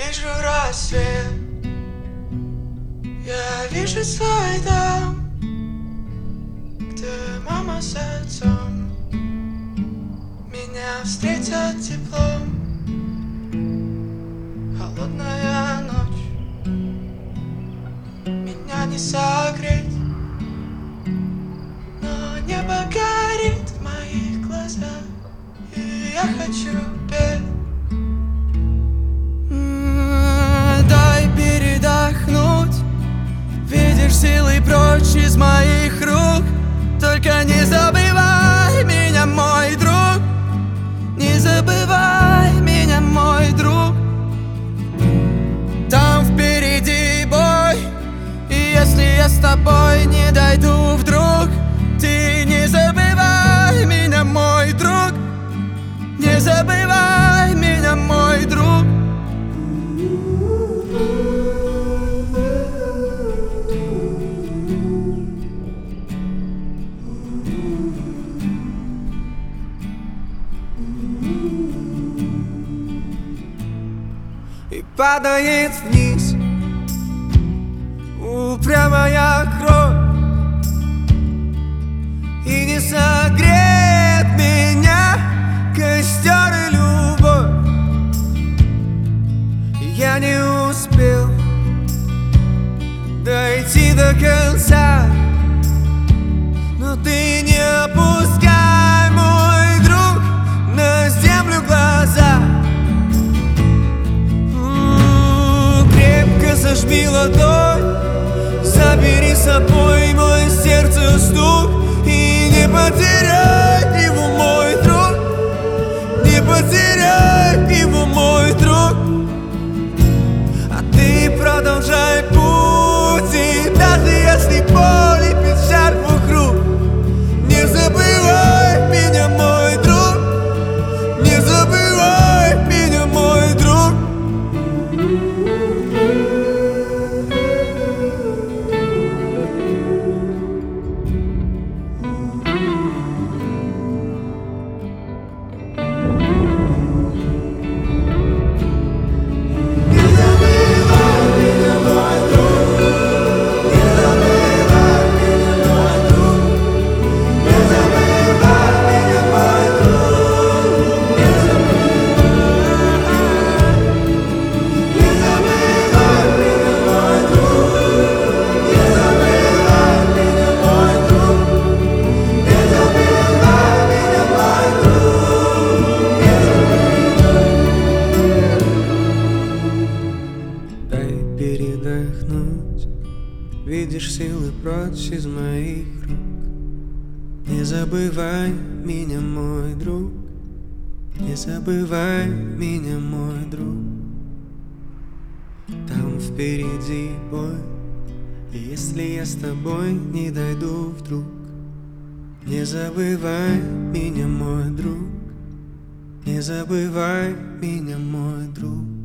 вижу рассвет, я вижу свой дом, где мама с отцом меня встретят теплом. Холодная ночь, меня не согреть, но небо горит в моих глазах, и я хочу петь. Дай передохнуть, видишь, силы прочь из моих рук. Только не забывай меня, мой друг, не забывай меня, мой друг. Там впереди бой, и если я с тобой не дойду вдруг, ты не забывай меня, мой друг, не забывай меня, мой друг. И падает вниз упрямая кровь, и не согреет меня костер и любовь. Я не успел дойти до конца, но ты не опускай, мой друг, на землю глаза. Крепко зажми ладонь, забери с собой мой сердце стук, и не потеряй его, мой друг, не потеряй его, мой друг. А ты продолжай путь, и даже если боль и печаль вокруг, не забывай меня, мой друг, не забывай меня, мой друг. Передохнуть, видишь, силы прочь из моих рук. Не забывай меня, мой друг, не забывай меня, мой друг. Там впереди бой, и если я с тобой не дойду вдруг, не забывай меня, мой друг, не забывай меня, мой друг.